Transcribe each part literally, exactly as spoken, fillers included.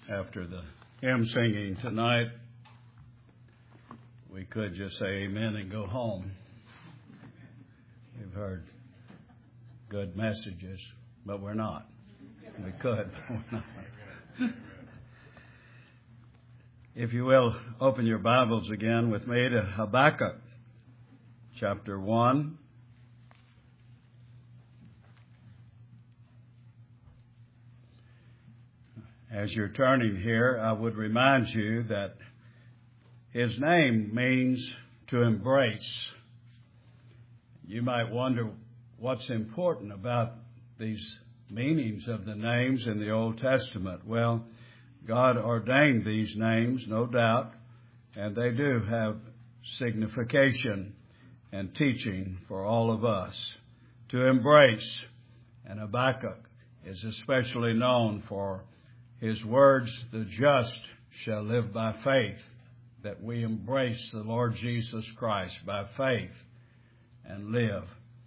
after the hymn singing tonight, we could just say amen and go home. We've heard good messages, but we're not. We could, but we're not. If you will, open your Bibles again with me to Habakkuk, chapter one. As you're turning here, I would remind you that his name means to embrace. You might wonder what's important about these meanings of the names in the Old Testament. Well, God ordained these names, no doubt, and they do have signification and teaching for all of us. To embrace, and Habakkuk is especially known for his words, the just shall live by faith, that we embrace the Lord Jesus Christ by faith and live.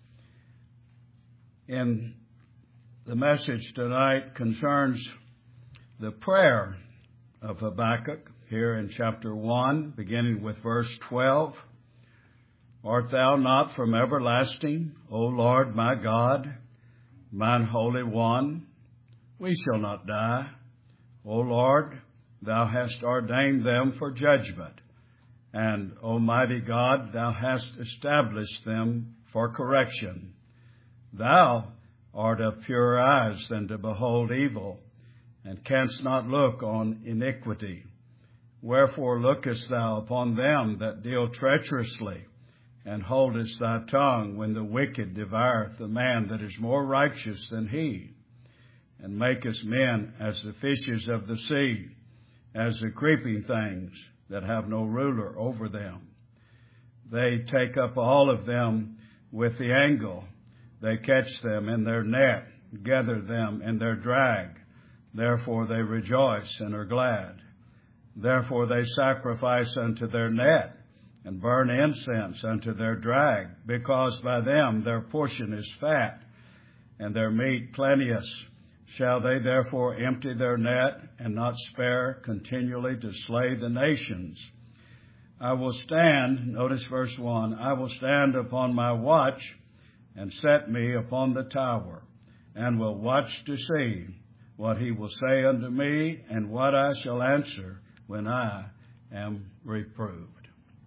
In the message tonight concerns the prayer of Habakkuk here in chapter one, beginning with verse twelve. Art thou not from everlasting, O Lord my God, mine Holy One? We shall not die. O Lord, thou hast ordained them for judgment, and, Almighty God, thou hast established them for correction. Thou art of purer eyes than to behold evil, and canst not look on iniquity. Wherefore lookest thou upon them that deal treacherously, and holdest thy tongue when the wicked devoureth the man that is more righteous than he? And makest men as the fishes of the sea, as the creeping things that have no ruler over them. They take up all of them with the angle. They catch them in their net, gather them in their drag. Therefore they rejoice and are glad. Therefore they sacrifice unto their net, and burn incense unto their drag, because by them their portion is fat, and their meat plenteous. Shall they therefore empty their net, and not spare continually to slay the nations? I will stand, notice verse one, I will stand upon my watch, and set me upon the tower, and will watch to see what he will say unto me, and what I shall answer when I am reproved.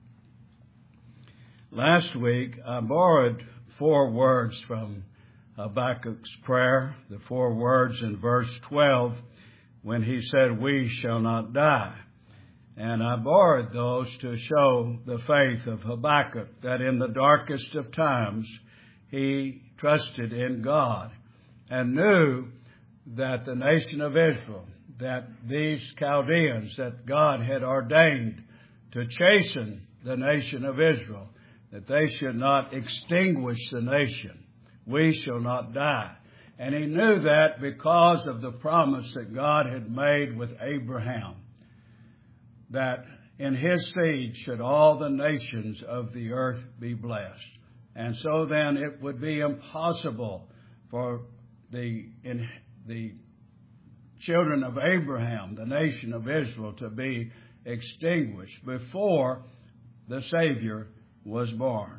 Last week, I borrowed four words from Habakkuk's prayer, the four words in verse twelve, when he said, we shall not die. And I borrowed those to show the faith of Habakkuk, that in the darkest of times, he trusted in God and knew that the nation of Israel, that these Chaldeans that God had ordained to chasten the nation of Israel, that they should not extinguish the nation. We shall not die. And he knew that because of the promise that God had made with Abraham, that in his seed should all the nations of the earth be blessed. And so then it would be impossible for the, in, the children of Abraham, the nation of Israel, to be extinguished before the Savior was born.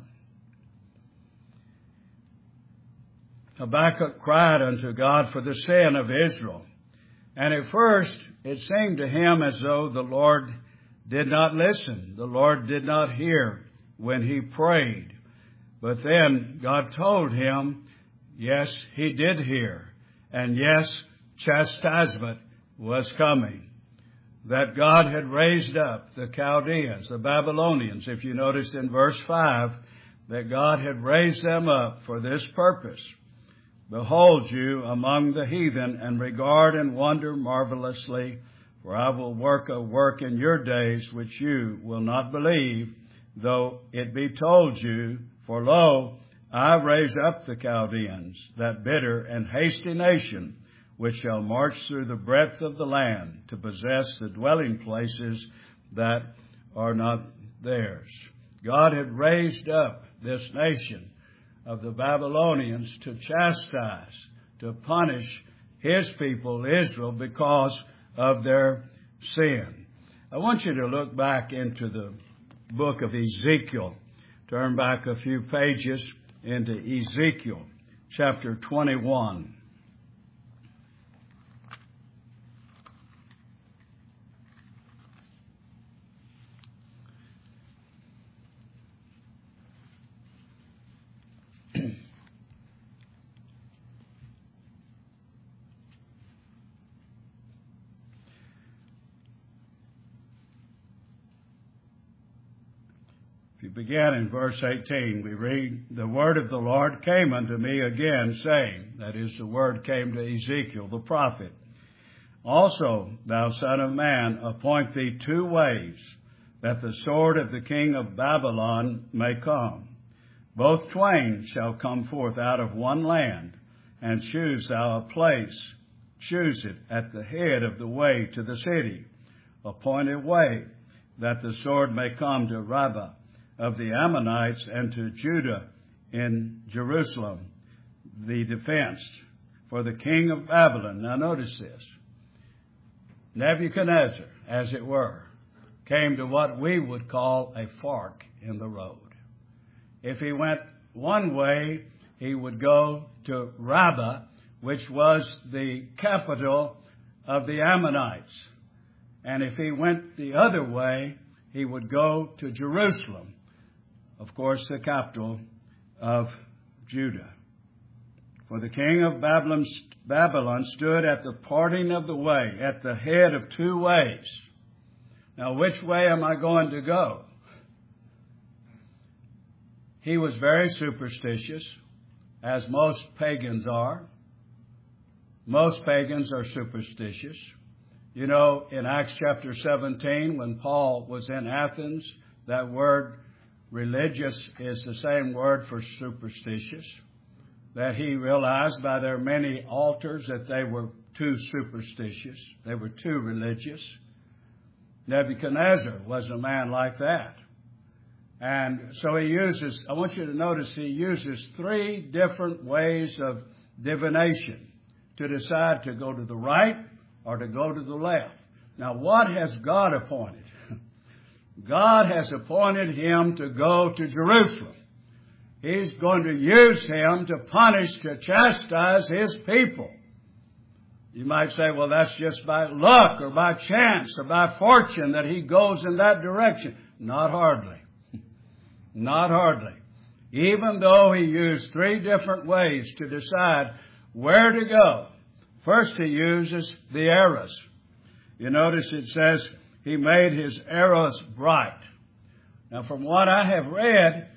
Habakkuk cried unto God for the sin of Israel. And at first, it seemed to him as though the Lord did not listen. The Lord did not hear when he prayed. But then God told him, yes, he did hear. And yes, chastisement was coming. That God had raised up the Chaldeans, the Babylonians, if you notice in verse five, that God had raised them up for this purpose. Behold you among the heathen, and regard and wonder marvelously, for I will work a work in your days which you will not believe, though it be told you. For lo, I raise up the Chaldeans, that bitter and hasty nation, which shall march through the breadth of the land to possess the dwelling places that are not theirs. God had raised up this nation of the Babylonians to chastise, to punish his people, Israel, because of their sin. I want you to look back into the book of Ezekiel. Turn back a few pages into Ezekiel chapter twenty-one. If you begin in verse eighteen, we read, "The word of the Lord came unto me again, saying," that is, the word came to Ezekiel the prophet, "Also, thou son of man, appoint thee two ways, that the sword of the king of Babylon may come. Both twain shall come forth out of one land, and choose thou a place, choose it at the head of the way to the city. Appoint a way, that the sword may come to Rabbah of the Ammonites, and to Judah in Jerusalem, the defense for the king of Babylon." Now notice this. Nebuchadnezzar, as it were, came to what we would call a fork in the road. If he went one way, he would go to Rabbah, which was the capital of the Ammonites. And if he went the other way, he would go to Jerusalem, of course, the capital of Judah. For the king of Babylon, Babylon stood at the parting of the way, at the head of two ways. Now, which way am I going to go? He was very superstitious, as most pagans are. Most pagans are superstitious. You know, in Acts chapter seventeen, when Paul was in Athens, that word religious is the same word for superstitious, that he realized by their many altars that they were too superstitious. They were too religious. Nebuchadnezzar was a man like that. And so he uses, I want you to notice, he uses three different ways of divination to decide to go to the right or to go to the left. Now, what has God appointed? God has appointed him to go to Jerusalem. He's going to use him to punish, to chastise his people. You might say, well, that's just by luck or by chance or by fortune that he goes in that direction. Not hardly. Not hardly. Even though he used three different ways to decide where to go. First, he uses the arrows. You notice it says, he made his arrows bright. Now, from what I have read,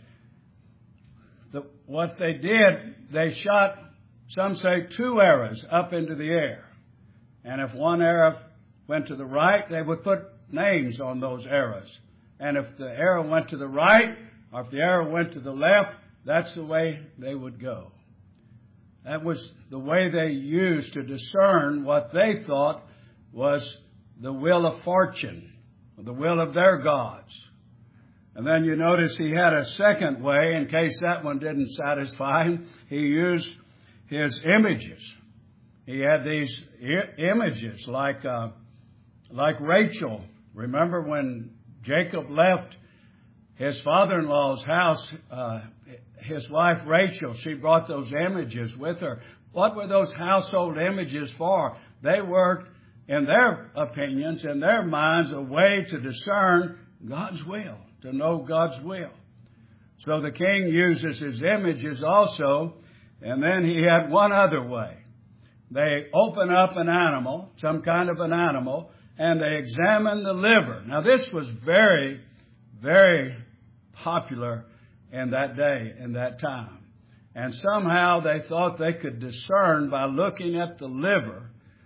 the, what they did, they shot, some say, two arrows up into the air. And if one arrow went to the right, they would put names on those arrows. And if the arrow went to the right, or if the arrow went to the left, that's the way they would go. That was the way they used to discern what they thought was the will of fortune, the will of their gods. And then you notice he had a second way, in case that one didn't satisfy him. He used his images. He had these I- images like uh, like Rachel. Remember when Jacob left his father-in-law's house, uh, his wife Rachel, she brought those images with her. What were those household images for? They were, in their opinions, in their minds, a way to discern God's will, to know God's will. So the king uses his images also, and then he had one other way. They open up an animal, some kind of an animal, and they examine the liver. Now this was very, very popular in that day, in that time. And somehow they thought they could discern by looking at the liver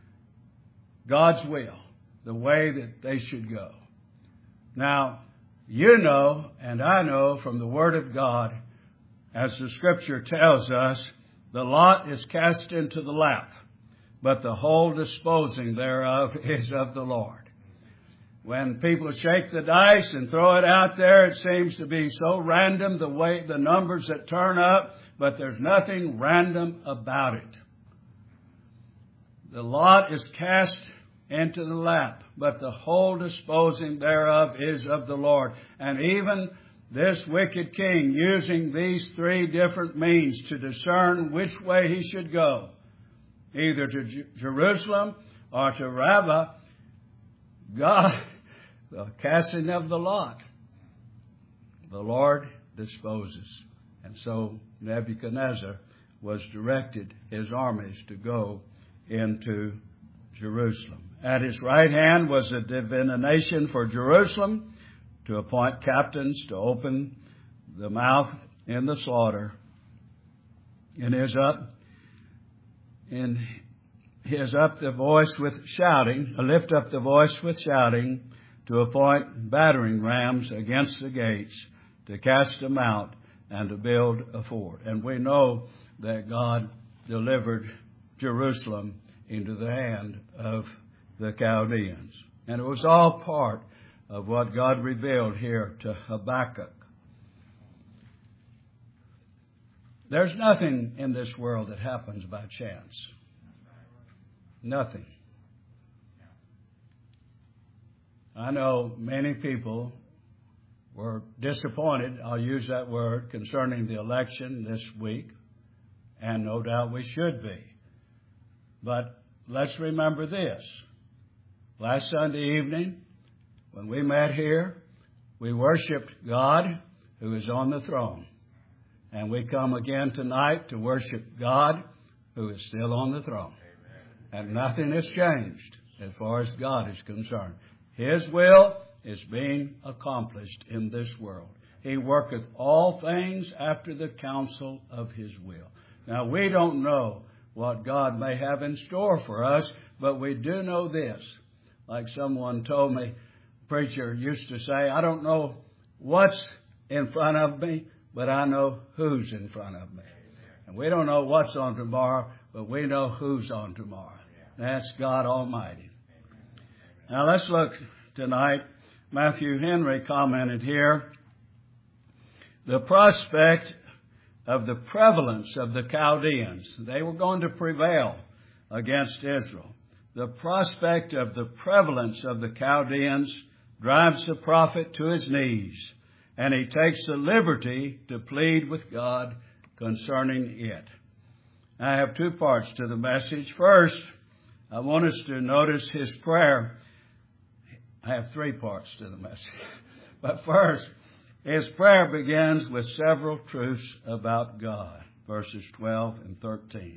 God's will, the way that they should go. Now, you know, and I know from the Word of God, as the Scripture tells us, the lot is cast into the lap, but the whole disposing thereof is of the Lord. When people shake the dice and throw it out there, it seems to be so random, the way, the numbers that turn up, but there's nothing random about it. The lot is cast into the lap, but the whole disposing thereof is of the Lord. And even this wicked king, using these three different means to discern which way he should go, either to J- Jerusalem or to Rabbah, God, the casting of the lot, the Lord disposes. And so Nebuchadnezzar was directed his armies to go into Jerusalem. At his right hand was a divination for Jerusalem, to appoint captains to open the mouth in the slaughter. And his up, and his up the voice with shouting, lift up the voice with shouting, to appoint battering rams against the gates, to cast them out and to build a fort. And we know that God delivered Jerusalem into the hand of the Chaldeans. And it was all part of what God revealed here to Habakkuk. There's nothing in this world that happens by chance. Nothing. I know many people were disappointed, I'll use that word, concerning the election this week, and no doubt we should be. But let's remember this. Last Sunday evening, when we met here, we worshiped God who is on the throne. And we come again tonight to worship God who is still on the throne. Amen. And nothing has changed as far as God is concerned. His will is being accomplished in this world. He worketh all things after the counsel of His will. Now, we don't know what God may have in store for us, but we do know this. Like someone told me, a preacher used to say, I don't know what's in front of me, but I know who's in front of me. And we don't know what's on tomorrow, but we know who's on tomorrow. That's God Almighty. Now, let's look tonight. Matthew Henry commented here, the prospect of the prevalence of the Chaldeans. They were going to prevail against Israel. The prospect of the prevalence of the Chaldeans drives the prophet to his knees, and he takes the liberty to plead with God concerning it. I have two parts to the message. First, I want us to notice his prayer. I have three parts to the message. But first, his prayer begins with several truths about God, verses twelve and thirteen.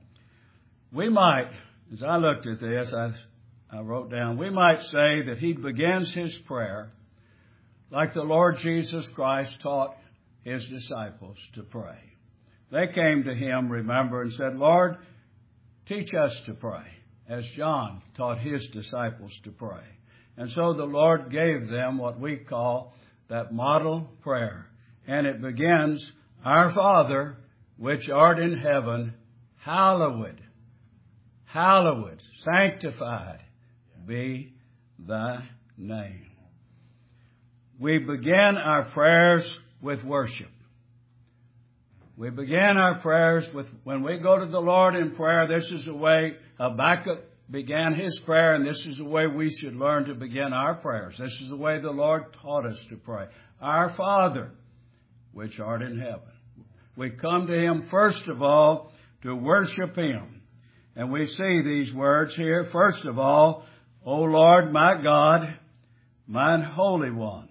We might, as I looked at this, I, I wrote down, we might say that he begins his prayer like the Lord Jesus Christ taught his disciples to pray. They came to him, remember, and said, Lord, teach us to pray, as John taught his disciples to pray. And so the Lord gave them what we call that model prayer. And it begins, Our Father, which art in heaven, hallowed, hallowed, sanctified be thy name. We begin our prayers with worship. We begin our prayers with, when we go to the Lord in prayer, this is the way Habakkuk began his prayer, and this is the way we should learn to begin our prayers. This is the way the Lord taught us to pray. Our Father, which art in heaven. We come to Him, first of all, to worship Him. And we see these words here. First of all, O Lord, my God, mine Holy One.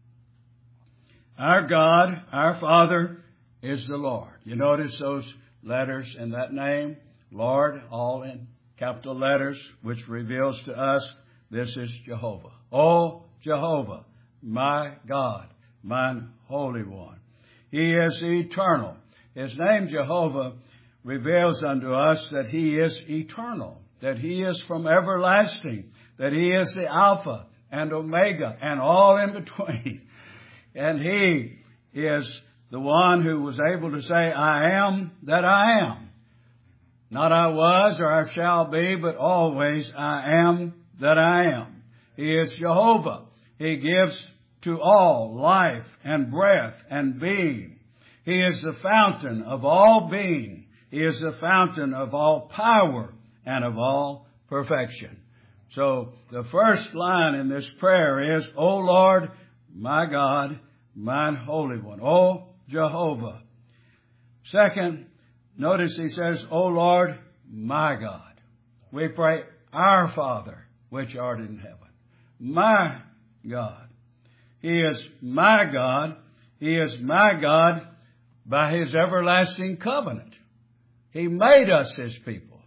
Our God, our Father, is the Lord. You notice those letters in that name? Lord, all in capital letters, which reveals to us this is Jehovah. Oh, Jehovah, my God, mine Holy One. He is eternal. His name, Jehovah, reveals unto us that He is eternal, that He is from everlasting, that He is the Alpha and Omega and all in between. And He is the one who was able to say, I am that I am. Not I was or I shall be, but always I am that I am. He is Jehovah. He gives to all life and breath and being. He is the fountain of all being. He is the fountain of all power and of all perfection. So the first line in this prayer is, O Lord, my God, mine Holy One. O Jehovah. Second, notice he says, O Lord, my God. We pray, our Father, which art in heaven. My God. He is my God. He is my God by His everlasting covenant. He made us His people.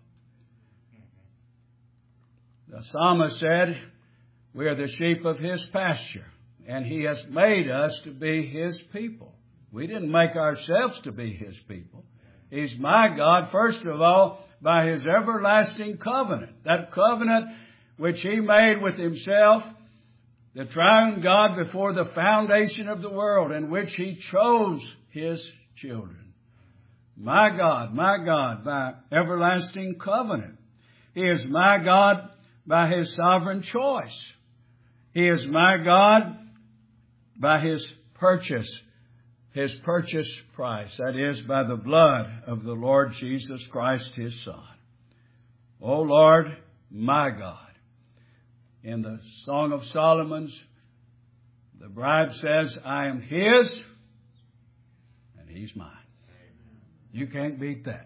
The psalmist said, we are the sheep of His pasture, and He has made us to be His people. We didn't make ourselves to be His people. He's my God, first of all, by His everlasting covenant. That covenant which He made with Himself, the triune God before the foundation of the world, in which He chose His children. My God, my God, by everlasting covenant. He is my God by His sovereign choice. He is my God by His purchase, His purchase price. That is, by the blood of the Lord Jesus Christ, His Son. O Lord, my God. In the Song of Solomon's, the bride says, I am His, and He's mine. You can't beat that.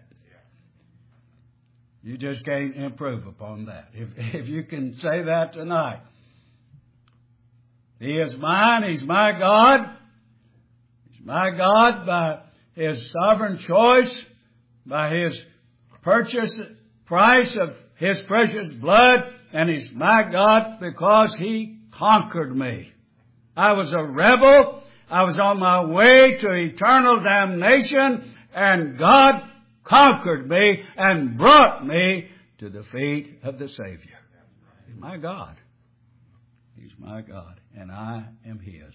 You just can't improve upon that. If, if you can say that tonight. He is mine. He's my God. He's my God by His sovereign choice, by His purchase price of His precious blood, and He's my God because He conquered me. I was a rebel. I was on my way to eternal damnation, and God conquered me and brought me to the feet of the Savior. He's my God. He's my God, and I am His.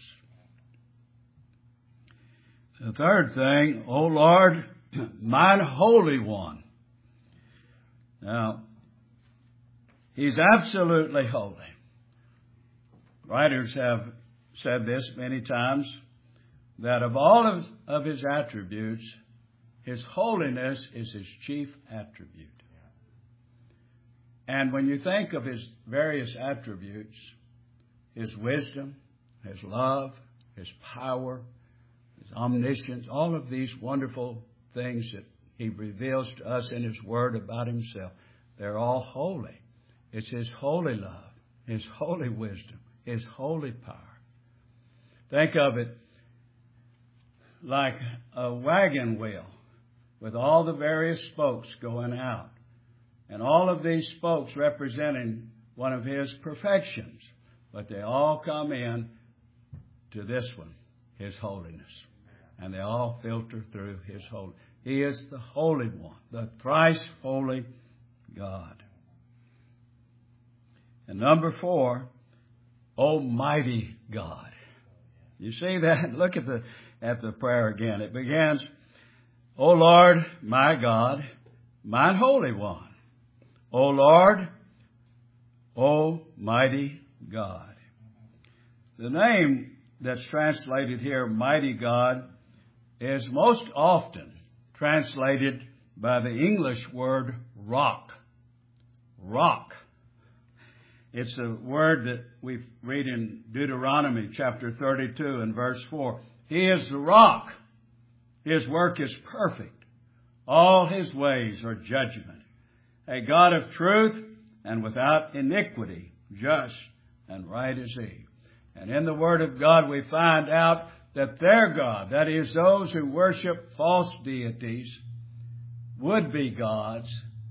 The third thing, O Lord, mine Holy One. Now, He's absolutely holy. Writers have said this many times, that of all of, of His attributes, His holiness is His chief attribute. And when you think of His various attributes, His wisdom, His love, His power, His omniscience, all of these wonderful things that He reveals to us in His Word about Himself, they're all holy. It's His holy love, His holy wisdom, His holy power. Think of it like a wagon wheel with all the various spokes going out. And all of these spokes representing one of His perfections. But they all come in to this one, His holiness. And they all filter through His holy. He is the Holy One, the thrice holy God. And number four, Almighty God. You see that? Look at the at the prayer again. It begins, O Lord, my God, mine Holy One. O Lord, Almighty God. The name that's translated here, Mighty God, is most often translated by the English word rock. Rock. It's a word that we read in Deuteronomy chapter thirty-two and verse four. He is the rock. His work is perfect. All His ways are judgment. A God of truth and without iniquity, just and right is He. And in the Word of God we find out that their God, that is those who worship false deities, would-be gods,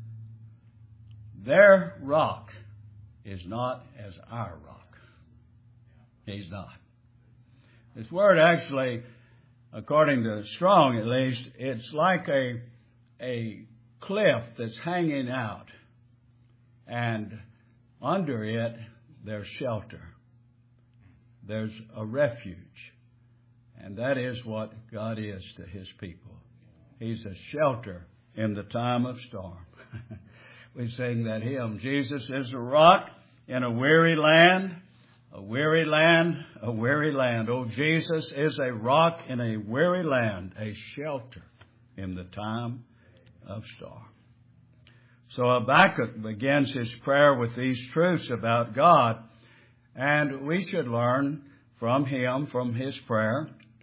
their rock is not as our rock. He's not. This word actually, according to Strong at least, it's like a, a cliff that's hanging out. And under it, there's shelter. There's a refuge. And that is what God is to His people. He's a shelter in the time of storm. We sing that hymn, Jesus is a rock in a weary land, a weary land, a weary land. Oh, Jesus is a rock in a weary land, a shelter in the time of storm. So Habakkuk begins his prayer with these truths about God, and we should learn from him, from his prayer,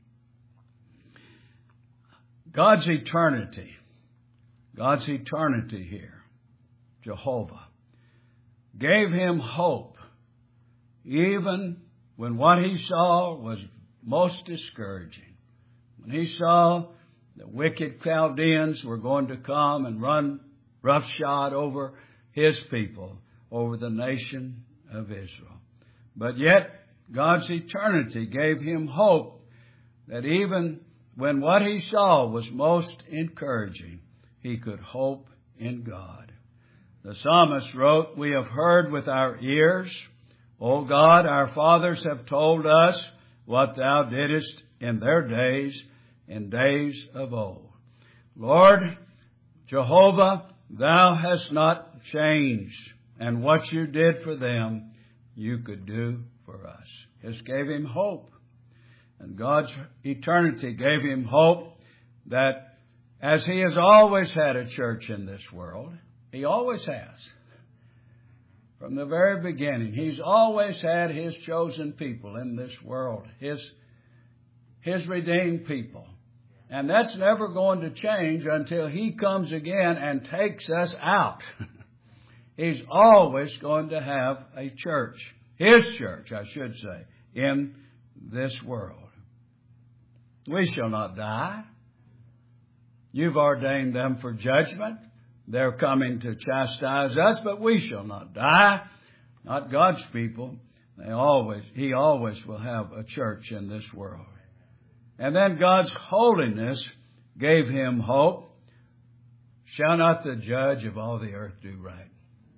God's eternity. God's eternity here, Jehovah, gave him hope, even when what he saw was most discouraging. When he saw the wicked Chaldeans were going to come and run roughshod over his people, over the nation of Israel. But yet, God's eternity gave him hope that even when what he saw was most encouraging, he could hope in God. The psalmist wrote, "We have heard with our ears, O God, our fathers have told us what thou didst in their days, in days of old." Lord, Jehovah, thou hast not changed, and what you did for them, you could do for us. This gave him hope. And God's eternity gave him hope that as he has always had a church in this world, he always has. From the very beginning, he's always had his chosen people in this world, his, his redeemed people. And that's never going to change until he comes again and takes us out. He's always going to have a church, his church, I should say, in this world. We shall not die. You've ordained them for judgment. They're coming to chastise us, but we shall not die. Not God's people. They always, He always will have a church in this world. And then God's holiness gave him hope. Shall not the judge of all the earth do right?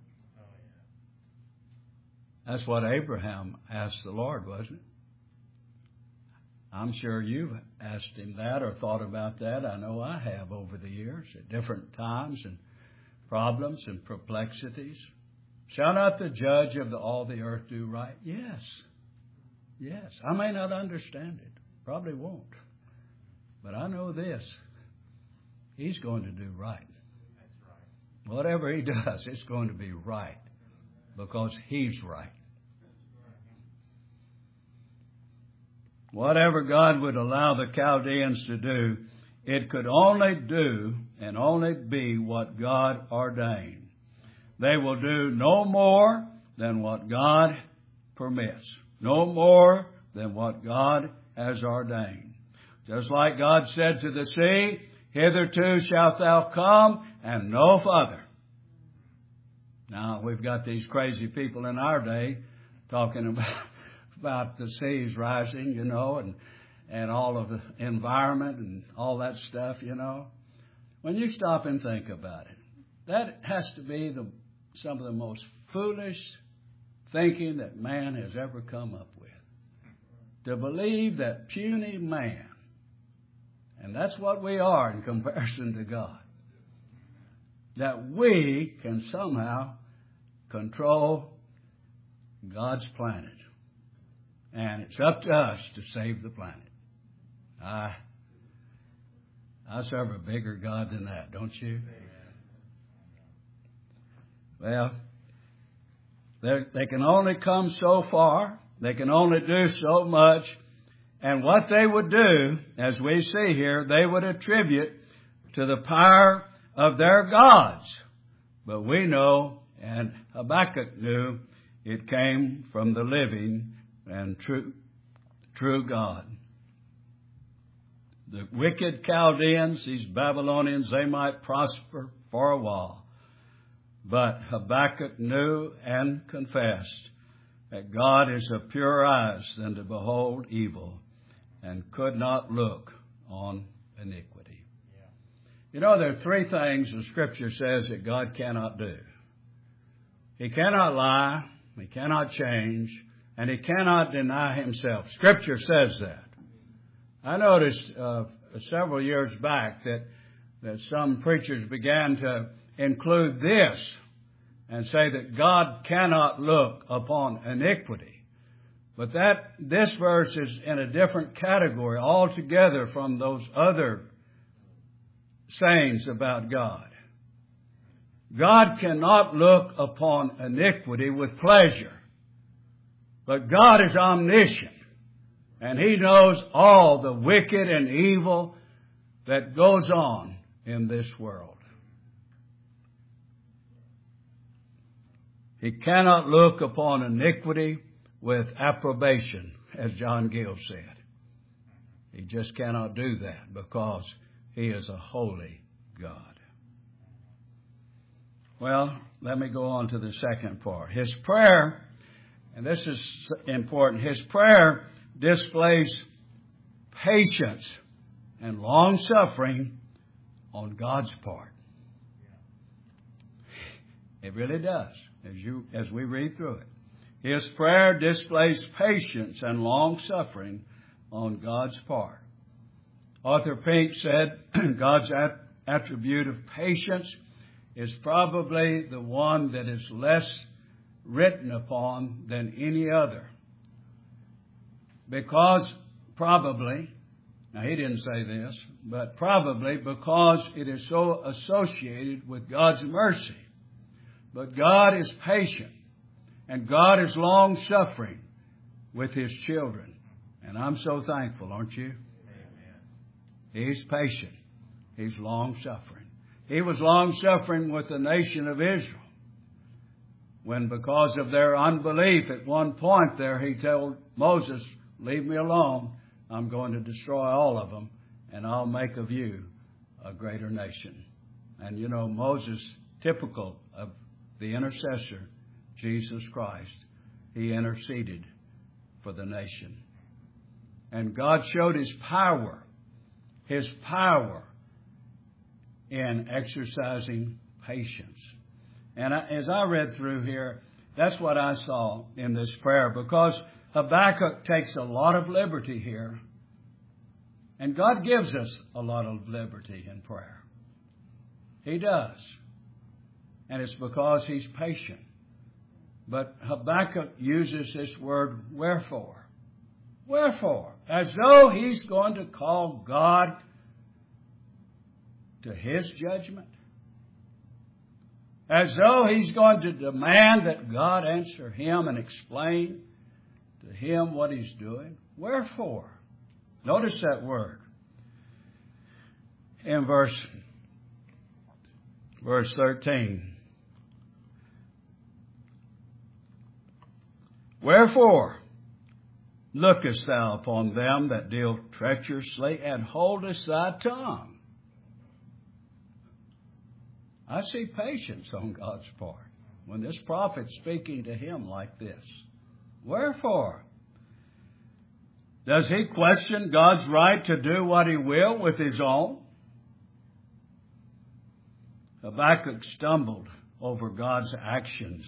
That's what Abraham asked the Lord, wasn't it? I'm sure you've asked him that or thought about that. I know I have over the years at different times and problems and perplexities. Shall not the judge of the, all the earth do right? Yes. Yes. I may not understand it. Probably won't. But I know this. He's going to do right. That's right. Whatever he does, it's going to be right. Because he's right. Whatever God would allow the Chaldeans to do, it could only do and only be what God ordained. They will do no more than what God permits. No more than what God has ordained. Just like God said to the sea, "Hitherto shalt thou come, and no further." Now, we've got these crazy people in our day talking about about the seas rising, you know, and and all of the environment and all that stuff, you know. When you stop and think about it, that has to be the some of the most foolish thinking that man has ever come up with. To believe that puny man, and that's what we are in comparison to God, that we can somehow control God's planet. And it's up to us to save the planet. I, I serve a bigger God than that, don't you? Well, they can only come so far. They can only do so much. And what they would do, as we see here, they would attribute to the power of their gods. But we know, and Habakkuk knew, it came from the living and true, true God. The wicked Chaldeans, these Babylonians, they might prosper for a while. But Habakkuk knew and confessed that God is of purer eyes than to behold evil, and could not look on iniquity. Yeah. You know, there are three things the Scripture says that God cannot do. He cannot lie, He cannot change, and He cannot deny Himself. Scripture says that. I noticed uh, several years back that, that some preachers began to include this and say that God cannot look upon iniquity. But that this verse is in a different category altogether from those other sayings about God. God cannot look upon iniquity with pleasure. But God is omniscient, and He knows all the wicked and evil that goes on in this world. He cannot look upon iniquity with approbation, as John Gill said. He just cannot do that because He is a holy God. Well, let me go on to the second part. His prayer, and this is important, His prayer displays patience and long-suffering on God's part. It really does, as you as we read through it. His prayer displays patience and long-suffering on God's part. Arthur Pink said God's at- attribute of patience is probably the one that is less written upon than any other. Because probably, now he didn't say this, but probably because it is so associated with God's mercy. But God is patient, and God is long-suffering with His children. And I'm so thankful, aren't you? Amen. He's patient. He's long-suffering. He was long-suffering with the nation of Israel, when because of their unbelief at one point there, He told Moses, leave me alone. I'm going to destroy all of them, and I'll make of you a greater nation. And you know, Moses, typical of the intercessor, Jesus Christ, He interceded for the nation. And God showed His power, His power in exercising patience. And I, as I read through here, that's what I saw in this prayer, because Habakkuk takes a lot of liberty here. And God gives us a lot of liberty in prayer. He does. And it's because He's patient. But Habakkuk uses this word, wherefore. Wherefore. As though he's going to call God to His judgment. As though he's going to demand that God answer him and explain to him what He's doing. Wherefore. Notice that word. In verse, verse thirteen. Wherefore lookest thou upon them that deal treacherously, and holdest thy tongue? I see patience on God's part when this prophet's speaking to him like this. Wherefore? Does he question God's right to do what He will with his own? Habakkuk stumbled over God's actions.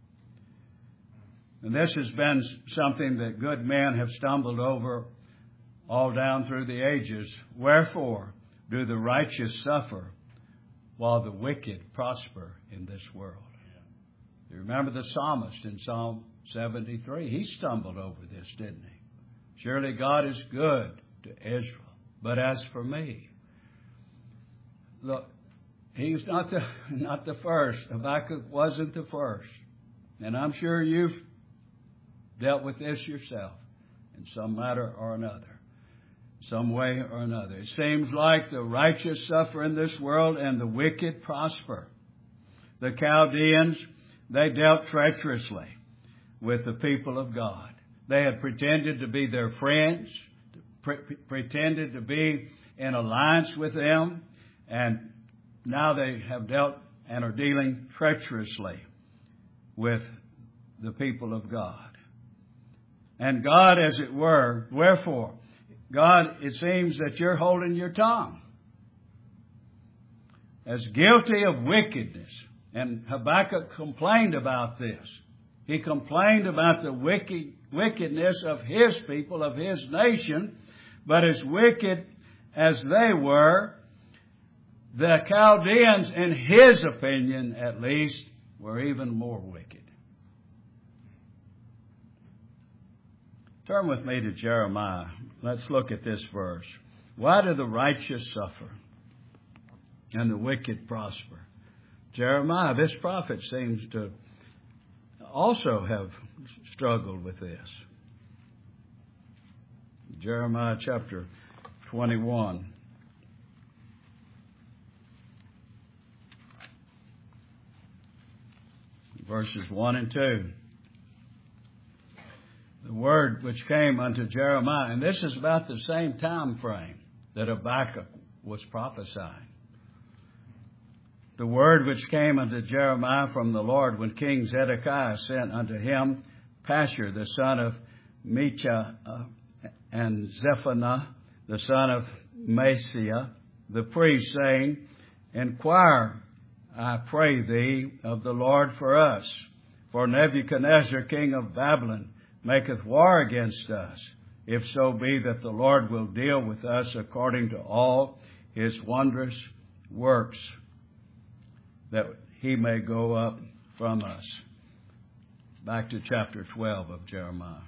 And this has been something that good men have stumbled over all down through the ages. Wherefore do the righteous suffer while the wicked prosper in this world? You remember the psalmist in Psalm seventy-three. He stumbled over this, didn't he? Surely God is good to Israel. But as for me, look, he's not the, not the first. Habakkuk wasn't the first. And I'm sure you've dealt with this yourself in some matter or another, some way or another. It seems like the righteous suffer in this world and the wicked prosper. The Chaldeans, they dealt treacherously with the people of God. They had pretended to be their friends, pre- pretended to be in alliance with them, and now they have dealt and are dealing treacherously with the people of God. And God, as it were, wherefore, God, it seems that you're holding your tongue as guilty of wickedness. And Habakkuk complained about this. He complained about the wicked, wickedness of his people, of his nation. But as wicked as they were, the Chaldeans, in his opinion at least, were even more wicked. Turn with me to Jeremiah. Let's look at this verse. Why do the righteous suffer and the wicked prosper? Jeremiah. This prophet seems to also have struggled with this. Jeremiah chapter twenty-one. Verses one and two. The word which came unto Jeremiah, and this is about the same time frame that Habakkuk was prophesying. The word which came unto Jeremiah from the Lord when King Zedekiah sent unto him Pashur the son of Micah uh, and Zephaniah the son of Maaseiah the priest, saying, Inquire, I pray thee, of the Lord for us. For Nebuchadnezzar king of Babylon maketh war against us, if so be that the Lord will deal with us according to all his wondrous works, that he may go up from us. Back to chapter twelve of Jeremiah.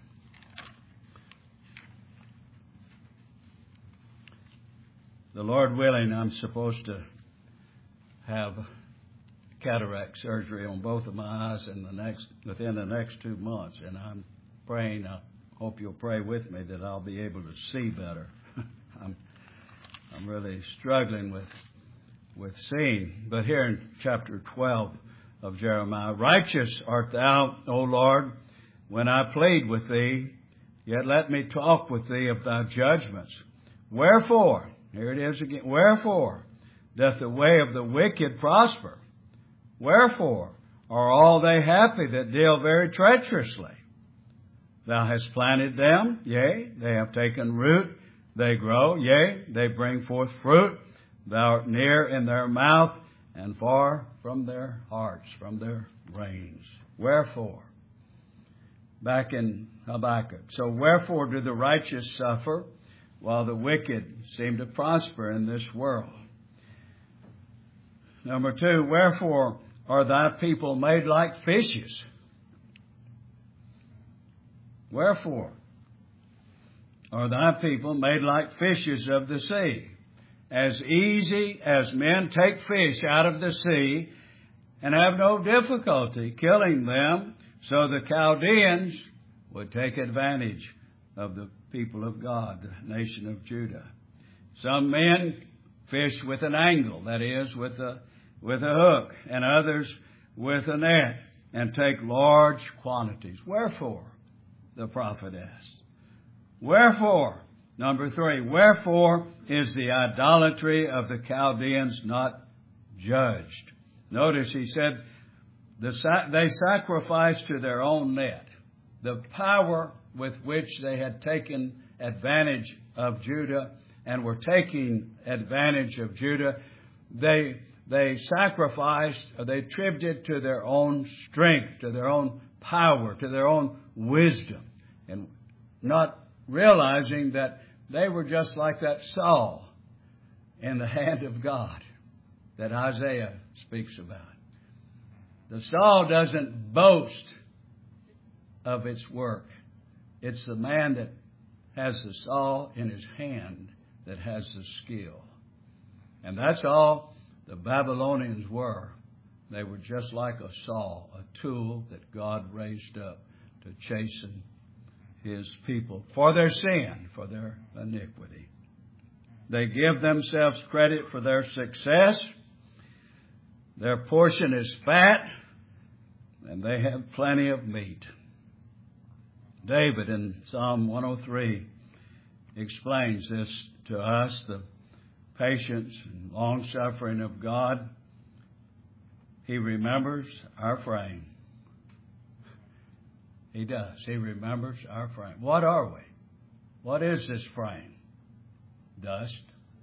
The Lord willing, I'm supposed to have cataract surgery on both of my eyes in the next within the next two months, and I'm praying. I hope you'll pray with me that I'll be able to see better. I'm I'm really struggling with with seeing. But here in chapter twelve of Jeremiah, righteous art thou, O Lord, when I plead with thee. Yet let me talk with thee of thy judgments. Wherefore, here it is again. Wherefore doth the way of the wicked prosper? Wherefore are all they happy that deal very treacherously? Thou hast planted them, yea, they have taken root, they grow, yea, they bring forth fruit. Thou art near in their mouth, and far from their hearts, from their reins. Wherefore? Back in Habakkuk. So wherefore do the righteous suffer, while the wicked seem to prosper in this world? Number two, wherefore are thy people made like fishes? Wherefore are thy people made like fishes of the sea? As easy as men take fish out of the sea and have no difficulty killing them, so the Chaldeans would take advantage of the people of God, the nation of Judah. Some men fish with an angle, that is, with a with a hook, and others with a net, and take large quantities. Wherefore? The prophet asked. Wherefore? Number three, wherefore is the idolatry of the Chaldeans not judged? Notice he said the, they sacrificed to their own net. The power with which they had taken advantage of Judah and were taking advantage of Judah, they they sacrificed, or they attributed to their own strength, to their own power, to their own wisdom, and not realizing that they were just like that Saul in the hand of God that Isaiah speaks about. The Saul doesn't boast of its work. It's the man that has the saw in his hand that has the skill. And that's all the Babylonians were. They were just like a saw, a tool that God raised up to chasten his people for their sin, for their iniquity. They give themselves credit for their success. Their portion is fat, and they have plenty of meat. David in Psalm one oh three explains this to us, the patience and long-suffering of God. He remembers our frame. He does. He remembers our frame. What are we? What is this frame? Dust.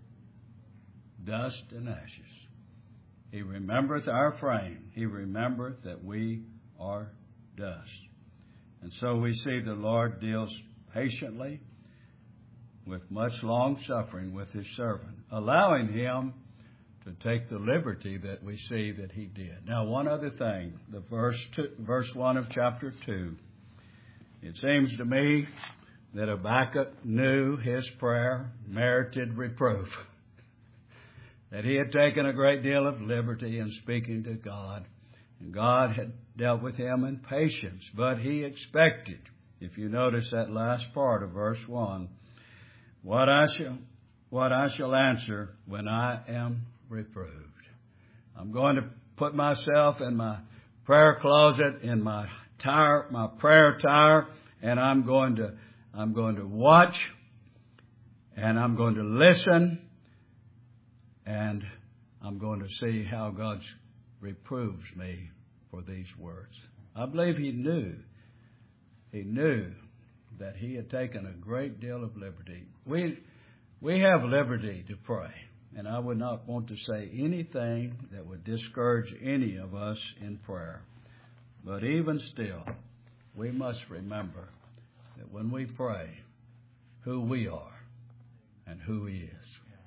Dust and ashes. He remembereth our frame. He remembereth that we are dust. And so we see the Lord deals patiently with much long suffering with his servant, allowing him to take the liberty that we see that he did. Now, one other thing, the verse two, verse one of chapter two. It seems to me that Habakkuk knew his prayer merited reproof. that he had taken a great deal of liberty in speaking to God. And God had dealt with him in patience, but he expected, if you notice that last part of verse one, what I shall, what I shall answer when I am reproved. I'm going to put myself in my prayer closet, in my tire, my prayer tower, and I'm going to, I'm going to watch, and I'm going to listen, and I'm going to see how God reproves me for these words. I believe he knew, he knew that he had taken a great deal of liberty. We, we have liberty to pray, and I would not want to say anything that would discourage any of us in prayer. But even still, we must remember that when we pray, who we are and who he is.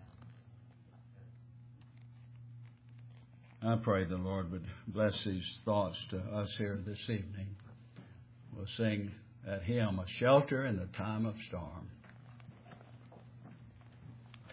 I pray the Lord would bless these thoughts to us here this evening. We'll sing that hymn, A Shelter in the Time of Storm.